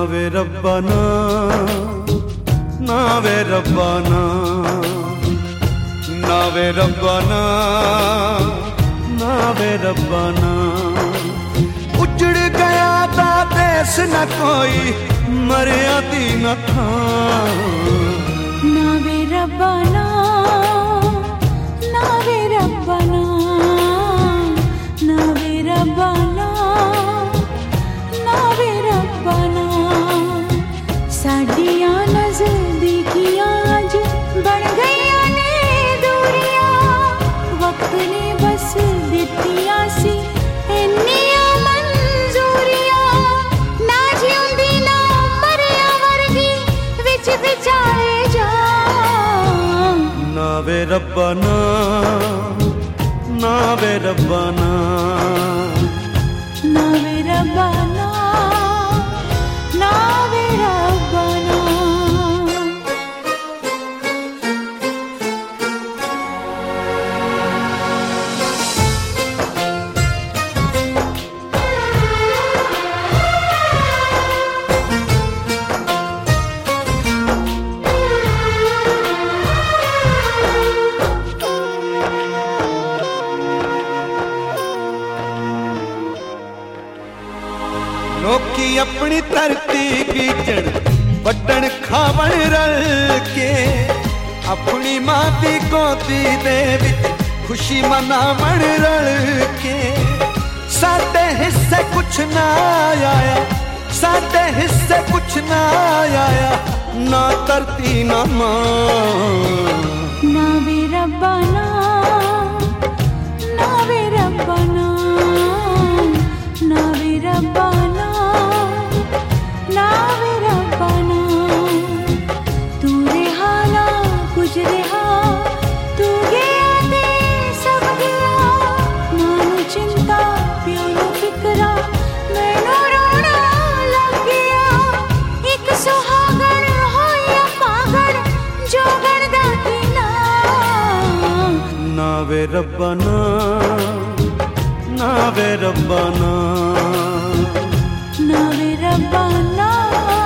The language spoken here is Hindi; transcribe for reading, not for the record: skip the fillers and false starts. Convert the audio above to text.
वे रब्बा ना, ना वे रब्बा ना, ना वे रब्बा ना, ना वे रब्बा ना। उजड़ गया था देश न कोई मर्यादी न था। ना वे रब्बा ना, ना वे रब्बा ना, ना वे रब्बा ना, ना वे रब्बा ना। साडियां नज़दीकियां अज बन गईयां ने दूरियां, वक्त ने बस दित्तियां सी इन्नियां मंजूरियां। ना जिउंदी ना मरिया वर्गी विच विचारे जा। ना वे रब्बा ना, ना वे रब्बा ना, ना वे रब्बा ना, ना वे रब्बा ना। लोकी अपनी धरती बीजण वड्डण खावण रल के, अपनी मां दी गोदी दे विच खुशी मनावण रल के। साडे हिस्से कुछ ना आया, साडे हिस्से कुछ ना आया, ना धरती ना मां। ना वे रब्बा ना, ना वे रब्बा ना, ना वे रब्बा ना, ना वे रब्बा ना। तू रहा ना कुछ रहा, तू गया ते सब गया। मानू चिंता प्यो नू फिकरा, मैनू रोना लग गया। एक सुहागण होया पागल जोगण दा की ना। ना वे रब्बा ना, ना वे रब्बा ना, ना वे रब्बा ना।